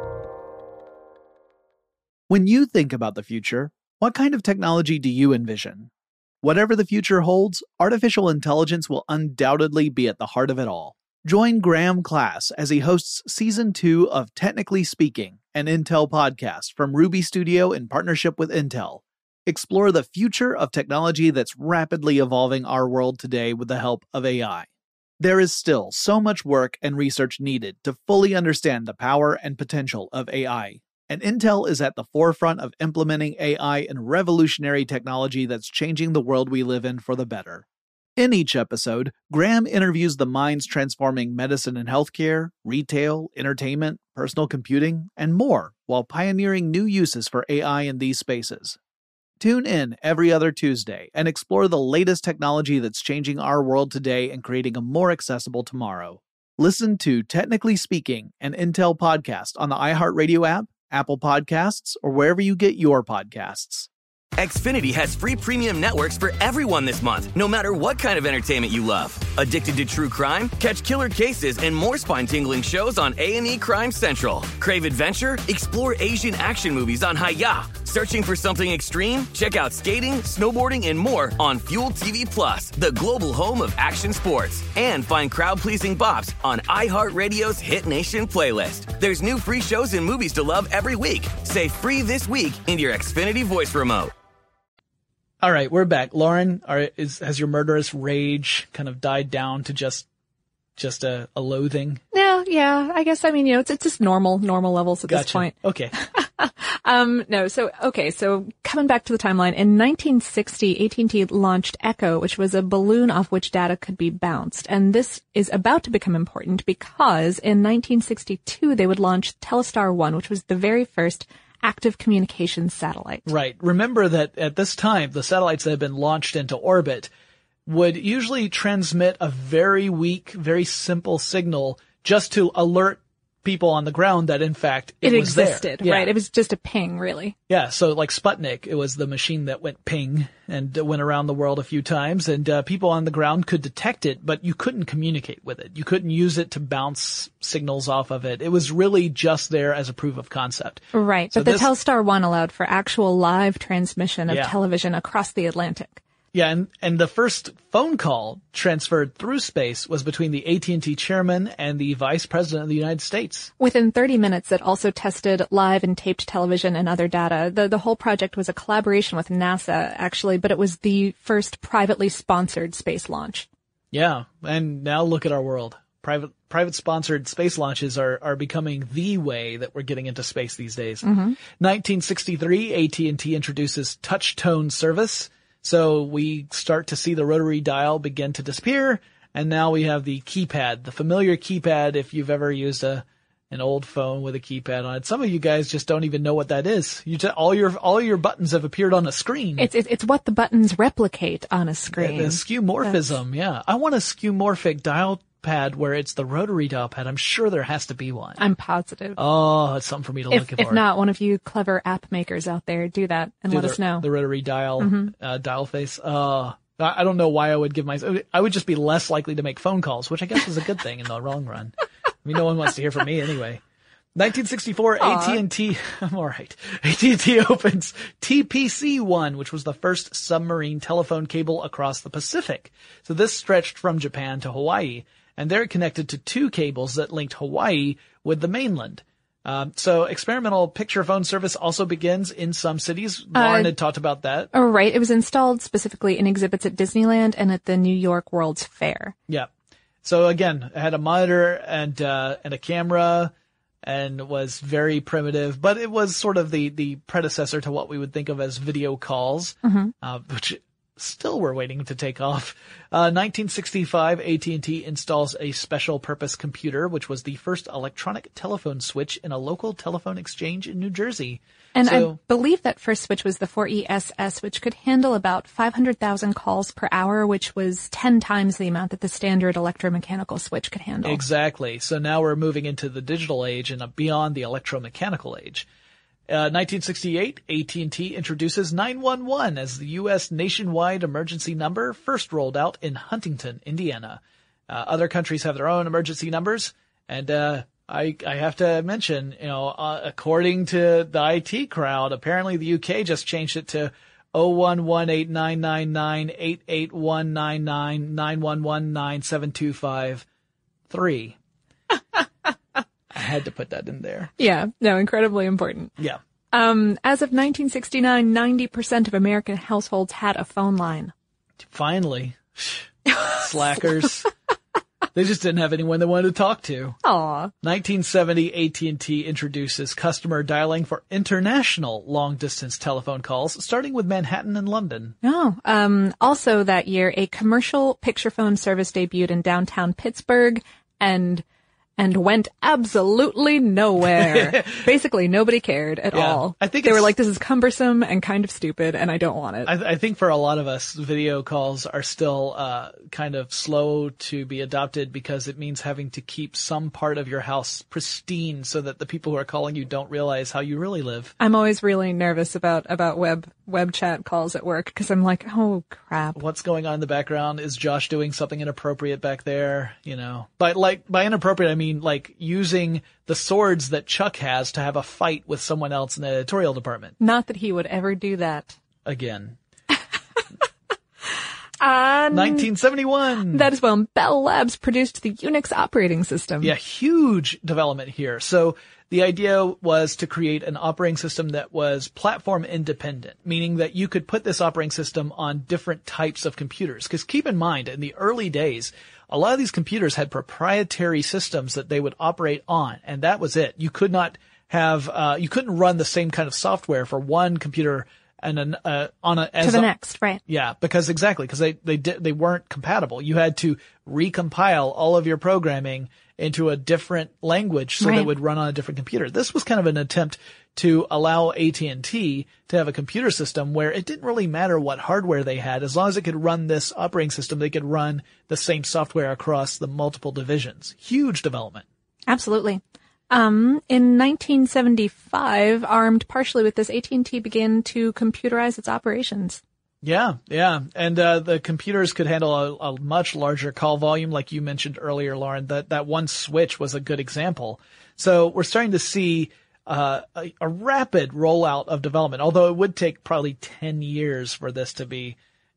When you think about the future, what kind of technology do you envision? Whatever the future holds, artificial intelligence will undoubtedly be at the heart of it all. Join Graham Class as he hosts Season two of Technically Speaking, an Intel podcast from Ruby Studio in partnership with Intel. Explore the future of technology that's rapidly evolving our world today with the help of A I. There is still so much work and research needed to fully understand the power and potential of A I, and Intel is at the forefront of implementing A I in revolutionary technology that's changing the world we live in for the better. In each episode, Graham interviews the minds transforming medicine and healthcare, retail, entertainment, personal computing, and more, while pioneering new uses for A I in these spaces. Tune in every other Tuesday and explore the latest technology that's changing our world today and creating a more accessible tomorrow. Listen to Technically Speaking, an Intel podcast on the iHeartRadio app, Apple Podcasts, or wherever you get your podcasts. Xfinity has free premium networks for everyone this month, no matter what kind of entertainment you love. Addicted to true crime? Catch killer cases and more spine-tingling shows on A and E Crime Central. Crave adventure? Explore Asian action movies on Hi-Ya. Searching for something extreme? Check out skating, snowboarding, and more on Fuel T V Plus, the global home of action sports. And find crowd-pleasing bops on iHeartRadio's Hit Nation playlist. There's new free shows and movies to love every week. Say free this week in your Xfinity voice remote. All right, we're back. Lauren, are, is, has your murderous rage kind of died down to just just a, a loathing? No, yeah. I guess, I mean, you know, it's, it's just normal, normal levels at Gotcha. this point. Okay. um, no, so, okay, so coming back to the timeline, in nineteen sixty, A T and T launched Echo, which was a balloon off which data could be bounced. And this is about to become important because in nineteen sixty-two, they would launch Telstar one, which was the very first active communications satellite. Right. Remember that at this time, the satellites that had been launched into orbit would usually transmit a very weak, very simple signal just to alert people on the ground that, in fact, it, it was existed, there. Yeah. right? It was just a ping, really. Yeah, so like Sputnik, it was the machine that went ping and went around the world a few times, and uh, people on the ground could detect it, but you couldn't communicate with it. You couldn't use it to bounce signals off of it. It was really just there as a proof of concept. Right, so but the this, Telstar one allowed for actual live transmission of yeah. television across the Atlantic. Yeah, and, and the first phone call transferred through space was between the A T and T chairman and the vice president of the United States. Within thirty minutes, it also tested live and taped television and other data. The, the whole project was a collaboration with NASA, actually, but it was the first privately sponsored space launch. Yeah, and now look at our world. Private, private sponsored space launches are, are becoming the way that we're getting into space these days. Mm-hmm. nineteen sixty-three, A T and T introduces touch tone service. So we start to see the rotary dial begin to disappear, and now we have the keypad, the familiar keypad if you've ever used a an old phone with a keypad on it. Some of you guys just don't even know what that is. You just, all your all your buttons have appeared on a screen. It's it's, it's what the buttons replicate on a screen. The, the skeuomorphism, yeah. I want a skeuomorphic dial pad where it's the rotary dial pad. I'm sure there has to be one. I'm positive. Oh, it's something for me to if, look for. If not, one of you clever app makers out there, do that and do let the, us know. The rotary dial, mm-hmm. uh, dial face. Uh, I don't know why I would give my, I would just be less likely to make phone calls, which I guess is a good thing in the long run. I mean, no one wants to hear from me anyway. nineteen sixty-four, Aww. A T and T, I'm alright. A T and T opens T P C one, which was the first submarine telephone cable across the Pacific. So this stretched from Japan to Hawaii, and they're connected to two cables that linked Hawaii with the mainland. Um, so experimental picture phone service also begins in some cities. Lauren uh, had talked about that. Oh, right. It was installed specifically in exhibits at Disneyland and at the New York World's Fair. Yeah. So again, it had a monitor and, uh, and a camera and was very primitive, but it was sort of the, the predecessor to what we would think of as video calls, mm-hmm. uh, which still we're waiting to take off. Uh, nineteen sixty-five, A T and T installs a special purpose computer, which was the first electronic telephone switch in a local telephone exchange in New Jersey. And so, I believe that first switch was the four E S S, which could handle about five hundred thousand calls per hour, which was ten times the amount that the standard electromechanical switch could handle. Exactly. So now we're moving into the digital age and beyond the electromechanical age. Uh, nineteen sixty-eight, A T and T introduces nine one one as the U S nationwide emergency number, first rolled out in Huntington, Indiana. Uh, other countries have their own emergency numbers, and uh I I have to mention, you know, uh, according to the I T crowd, apparently the U K just changed it to oh one one eight nine nine nine eight eight one nine nine nine one one nine seven two five three. I had to put that in there. Yeah, no, incredibly important. Yeah. Um, as of nineteen sixty-nine, ninety percent of American households had a phone line. Finally. Slackers. They just didn't have anyone they wanted to talk to. Aw. nineteen seventy, A T and T introduces customer dialing for international long-distance telephone calls, starting with Manhattan and London. Oh, um, also that year, a commercial picture phone service debuted in downtown Pittsburgh, and and went absolutely nowhere. Basically, nobody cared at yeah, all. I think they were like, this is cumbersome and kind of stupid, and I don't want it. I, I think for a lot of us, video calls are still uh kind of slow to be adopted because it means having to keep some part of your house pristine so that the people who are calling you don't realize how you really live. I'm always really nervous about about web web chat calls at work because I'm like, oh crap. What's going on in the background? Is Josh doing something inappropriate back there? You know, but like by inappropriate, I mean like using the swords that Chuck has to have a fight with someone else in the editorial department. Not that he would ever do that. Again. Um, nineteen seventy-one. That is when Bell Labs produced the Unix operating system. Yeah, huge development here. So the idea was to create an operating system that was platform independent, meaning that you could put this operating system on different types of computers. Because keep in mind, in the early days, a lot of these computers had proprietary systems that they would operate on, and that was it. You could not have, uh, you couldn't run the same kind of software for one computer and an, uh, on a, as to the a, next, right? Yeah, because exactly, because they, they did, they weren't compatible. You had to recompile all of your programming into a different language so right. that it would run on a different computer. This was kind of an attempt to allow A T and T to have a computer system where it didn't really matter what hardware they had. As long as it could run this operating system, they could run the same software across the multiple divisions. Huge development. Absolutely. Um, in nineteen seventy-five, armed partially with this, A T and T began to computerize its operations. Yeah, yeah. And, uh, the computers could handle a, a much larger call volume, like you mentioned earlier, Lauren. That, that one switch was a good example. So we're starting to see, uh, a, a rapid rollout of development, although it would take probably ten years for this to be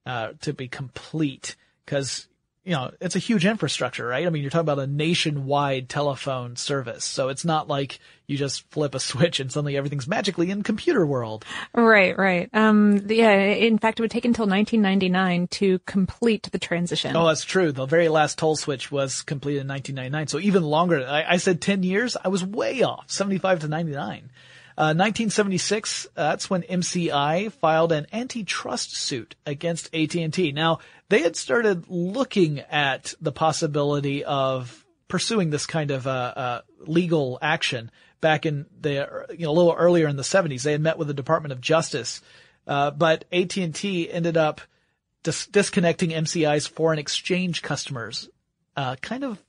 uh, to be complete because, you know, it's a huge infrastructure, right? I mean, you're talking about a nationwide telephone service. So it's not like you just flip a switch and suddenly everything's magically in computer world. Right, right. Um, yeah, in fact, it would take until nineteen ninety-nine to complete the transition. Oh, that's true. The very last toll switch was completed in nineteen ninety-nine. So even longer. I, I said ten years. I was way off, seventy-five to ninety-nine. Uh, nineteen seventy-six, uh, that's when M C I filed an antitrust suit against A T and T. Now, they had started looking at the possibility of pursuing this kind of, uh, uh, legal action back in the, you know, a little earlier in the seventies. They had met with the Department of Justice, uh, but A T and T ended up dis- disconnecting M C I's foreign exchange customers, uh, kind of,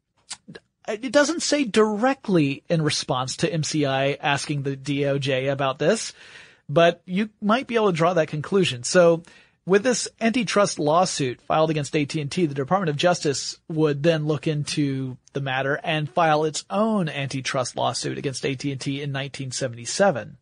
it doesn't say directly in response to M C I asking the D O J about this, but you might be able to draw that conclusion. So with this antitrust lawsuit filed against A T and T, the Department of Justice would then look into the matter and file its own antitrust lawsuit against A T and T in nineteen seventy-seven.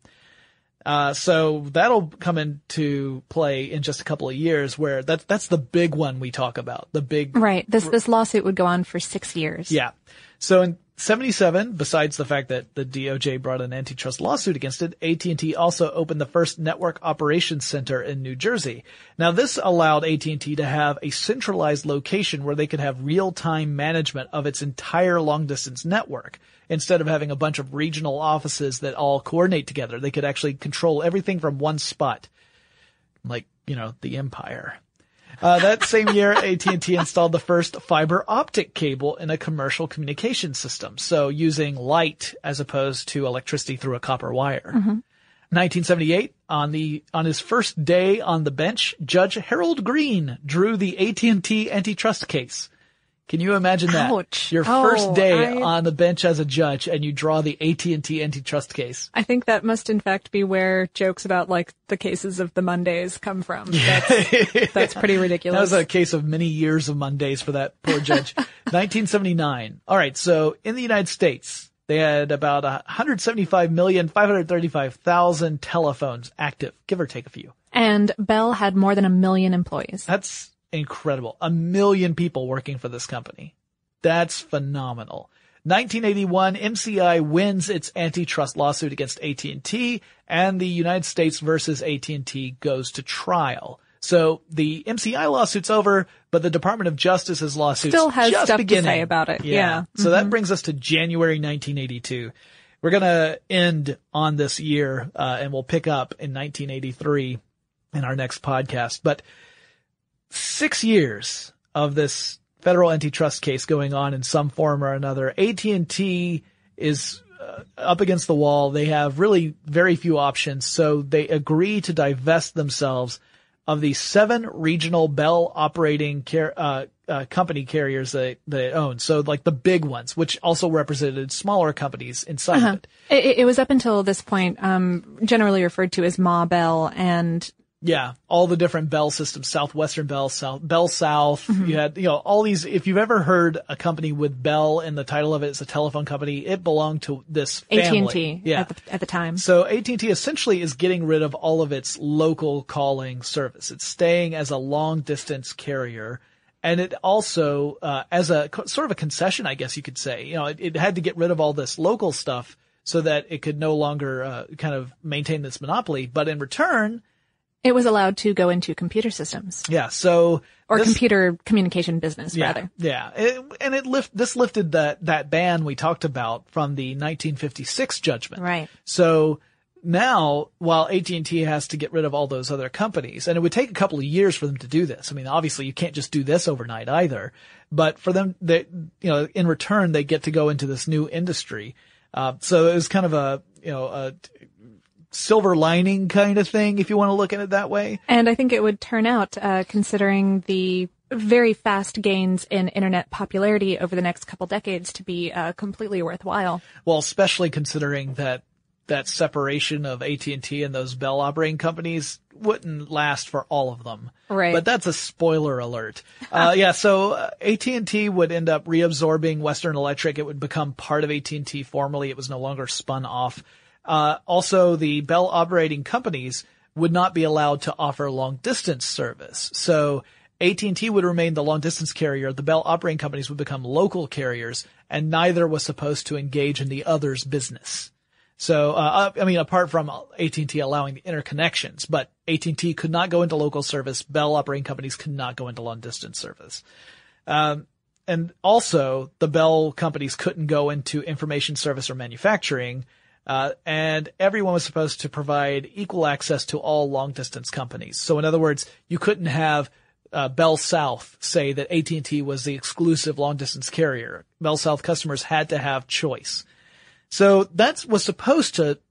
Uh, so that'll come into play in just a couple of years where that's, that's the big one we talk about. The big. Right. This, this lawsuit would go on for six years. Yeah. So in seventy-seven, besides the fact that the D O J brought an antitrust lawsuit against it, A T and T also opened the first network operations center in New Jersey. Now this allowed A T and T to have a centralized location where they could have real-time management of its entire long-distance network. Instead of having a bunch of regional offices that all coordinate together, they could actually control everything from one spot. Like, you know, the empire. Uh, that same year, A T and T installed the first fiber optic cable in a commercial communication system. So using light as opposed to electricity through a copper wire. Mm-hmm. nineteen seventy-eight, on the, on his first day on the bench, Judge Harold Green drew the A T and T antitrust case. Can you imagine that? Ouch. Your Oh, first day I- on the bench as a judge and you draw the A T and T antitrust case. I think that must in fact be where jokes about like the cases of the Mondays come from. That's, that's pretty ridiculous. That was a case of many years of Mondays for that poor judge. nineteen seventy-nine. All right. So in the United States, they had about one hundred seventy-five million, five hundred thirty-five thousand telephones active, give or take a few. And Bell had more than a million employees. That's incredible. A million people working for this company. That's phenomenal. nineteen eighty-one, M C I wins its antitrust lawsuit against A T and T, and the United States versus A T and T goes to trial. So the M C I lawsuit's over, but the Department of Justice's lawsuit's Still has just stuff beginning. to say about it. Yeah. So Mhm. that brings us to January nineteen eighty-two. We're gonna end on this year, uh, and we'll pick up in nineteen eighty-three in our next podcast. But six years of this federal antitrust case going on in some form or another. A T and T is uh, up against the wall. They have really very few options. So they agree to divest themselves of the seven regional Bell operating car- uh, uh, company carriers that they own. So like the big ones, which also represented smaller companies inside Uh-huh. of it. It, it was up until this point, um, generally referred to as Ma Bell, and Yeah, all the different Bell systems, Southwestern Bell, South, Bell South. Mm-hmm. You had, you know, all these, if you've ever heard a company with Bell in the title of it, it's a telephone company, it belonged to this family. A T and T Yeah. at the, at the time. So A T and T essentially is getting rid of all of its local calling service. It's staying as a long distance carrier. And it also, uh, as a sort of a concession, I guess you could say, you know, it, it had to get rid of all this local stuff so that it could no longer, uh, kind of maintain this monopoly. But in return, It was allowed to go into computer systems. yeah, so. Or this- computer communication business, yeah, rather. Yeah. It, and it lift, this lifted that, that ban we talked about from the nineteen fifty-six judgment. Right. So now, while A T and T has to get rid of all those other companies, and it would take a couple of years for them to do this. I mean, obviously you can't just do this overnight either, but for them, they, you know, in return, they get to go into this new industry. Uh, so it was kind of a, you know, a silver lining kind of thing, if you want to look at it that way. And I think it would turn out, uh, considering the very fast gains in internet popularity over the next couple decades, to be uh, completely worthwhile. Well, especially considering that that separation of A T and T and those Bell operating companies wouldn't last for all of them. Right. But that's a spoiler alert. Uh, yeah, so uh, A T and T would end up reabsorbing Western Electric. It would become part of A T and T formally. It was no longer spun off. Uh, also, the Bell operating companies would not be allowed to offer long-distance service. So A T and T would remain the long-distance carrier, the Bell operating companies would become local carriers, and neither was supposed to engage in the other's business. So, uh, I mean, apart from A T and T allowing the interconnections, but A T and T could not go into local service, Bell operating companies could not go into long-distance service. Um, and also, the Bell companies couldn't go into information service or manufacturing, Uh, and everyone was supposed to provide equal access to all long-distance companies. So in other words, you couldn't have uh, Bell South say that A T and T was the exclusive long-distance carrier. Bell South customers had to have choice. So that was supposed to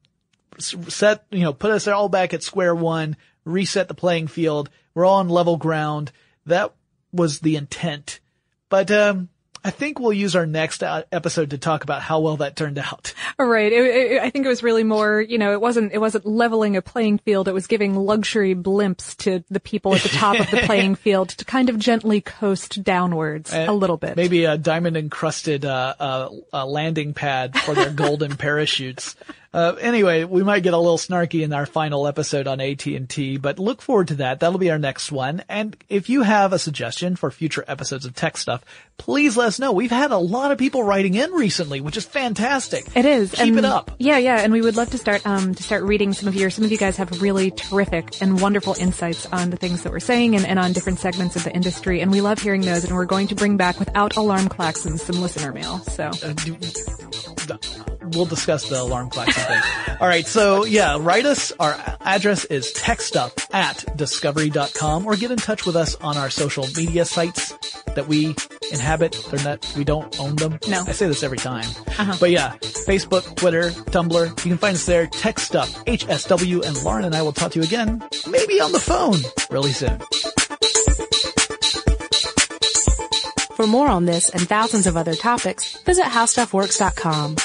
set, you know, put us all back at square one, reset the playing field. We're all on level ground. That was the intent. But um I think we'll use our next episode to talk about how well that turned out. Right. It, it, I think it was really more, you know, it wasn't, it wasn't leveling a playing field. It was giving luxury blimps to the people at the top of the playing field to kind of gently coast downwards and a little bit. Maybe a diamond encrusted, uh, uh, uh landing pad for their golden parachutes. Uh, anyway, we might get a little snarky in our final episode on A T and T, but look forward to that. That'll be our next one. And if you have a suggestion for future episodes of Tech Stuff, please let us know. We've had a lot of people writing in recently, which is fantastic. It is. Keep and it up. Yeah, yeah. And we would love to start, um, to start reading some of your, some of you guys have really terrific and wonderful insights on the things that we're saying and, and on different segments of the industry. And we love hearing those. And we're going to bring back, without alarm klaxons, some listener mail. So. Uh, do, We'll discuss the alarm klaxon thing. All right. So yeah, write us. Our address is techstuff at discovery dot com, or get in touch with us on our social media sites that we inhabit. They're not, we don't own them. No. I say this every time. Uh-huh. But yeah, Facebook, Twitter, Tumblr. You can find us there. Tech Stuff, H S W, and Lauren and I will talk to you again, maybe on the phone, really soon. For more on this and thousands of other topics, visit how stuff works dot com.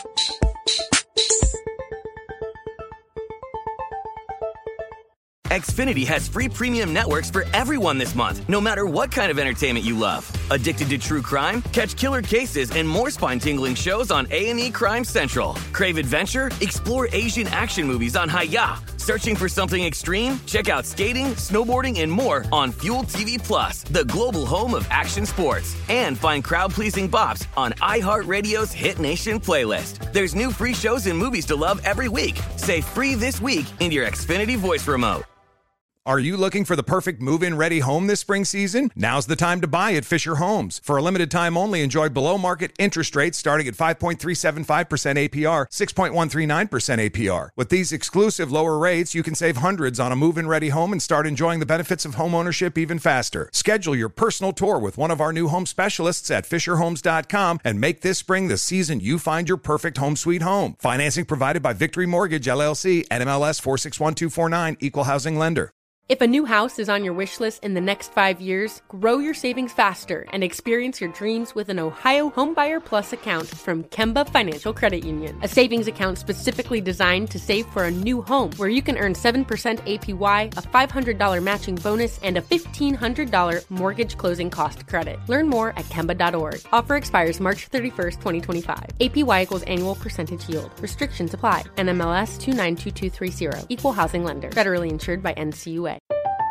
Xfinity has free premium networks for everyone this month, no matter what kind of entertainment you love. Addicted to true crime? Catch killer cases and more spine-tingling shows on A and E Crime Central. Crave adventure? Explore Asian action movies on Hi-Ya. Searching for something extreme? Check out skating, snowboarding, and more on Fuel T V Plus, the global home of action sports. And find crowd-pleasing bops on iHeartRadio's Hit Nation playlist. There's new free shows and movies to love every week. Say free this week in your Xfinity voice remote. Are you looking for the perfect move-in ready home this spring season? Now's the time to buy at Fisher Homes. For a limited time only, enjoy below-market interest rates starting at five point three seven five percent A P R, six point one three nine percent A P R. With these exclusive lower rates, you can save hundreds on a move-in ready home and start enjoying the benefits of homeownership even faster. Schedule your personal tour with one of our new home specialists at fisher homes dot com and make this spring the season you find your perfect home sweet home. Financing provided by Victory Mortgage, L L C, N M L S four six one two four nine, Equal Housing Lender. If a new house is on your wish list in the next five years, grow your savings faster and experience your dreams with an Ohio Homebuyer Plus account from Kemba Financial Credit Union. A savings account specifically designed to save for a new home, where you can earn seven percent A P Y, a five hundred dollars matching bonus, and a fifteen hundred dollars mortgage closing cost credit. Learn more at kemba dot org. Offer expires March thirty-first, twenty twenty-five. A P Y equals annual percentage yield. Restrictions apply. N M L S two nine two two three zero. Equal housing lender. Federally insured by N C U A.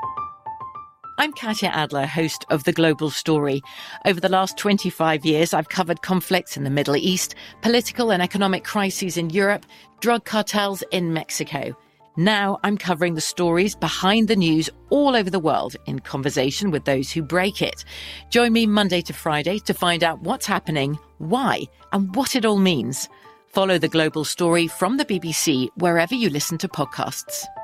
I'm Katya Adler, host of The Global Story. Over the last twenty-five years, I've covered conflicts in the Middle East, political and economic crises in Europe, drug cartels in Mexico. Now I'm covering the stories behind the news all over the world in conversation with those who break it. Join me Monday to Friday to find out what's happening, why, and what it all means. Follow The Global Story from the B B C wherever you listen to podcasts.